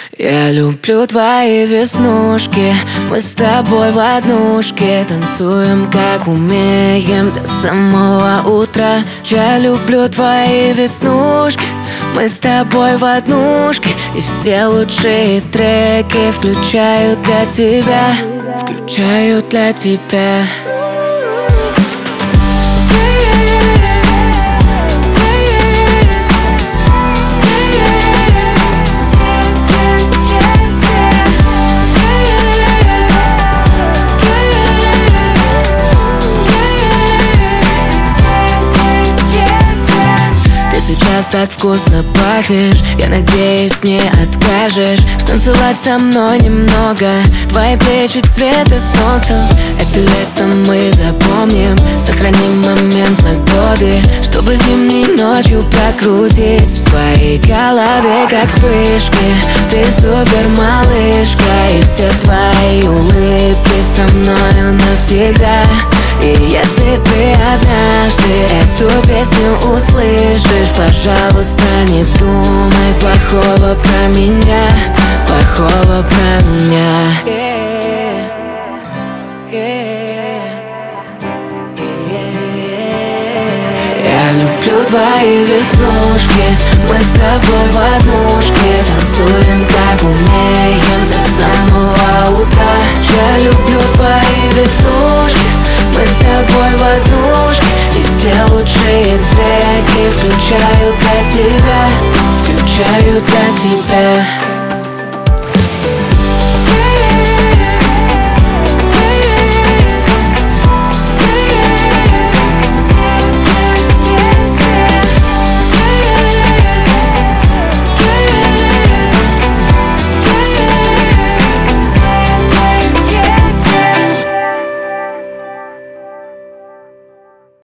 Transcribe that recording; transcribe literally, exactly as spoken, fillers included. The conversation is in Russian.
Я люблю твои веснушки, мы с тобой в однушке танцуем, как умеем, до самого утра. Я люблю твои веснушки, мы с тобой в однушке, и все лучшие треки включаю для тебя, включаю для тебя. Сейчас так вкусно пахнешь, я надеюсь, не откажешь станцевать со мной немного. Твои плечи цвета солнца, это лето мы запомним. Сохраним момент на годы, чтобы зимней ночью прокрутить в своей голове, как вспышки. Ты супер малышка, и все твои улыбки со мною навсегда. И если ты однажды эту песню услышишь, пожалуйста, не думай плохого про меня, плохого про меня. Yeah. Yeah. Yeah. Я люблю твои веснушки, мы с тобой в однушке танцуем, как умеем, до самого утра. Я люблю твои веснушки, мы с тобой в однушке, и все лучшие треки включаю для тебя, включаю для тебя.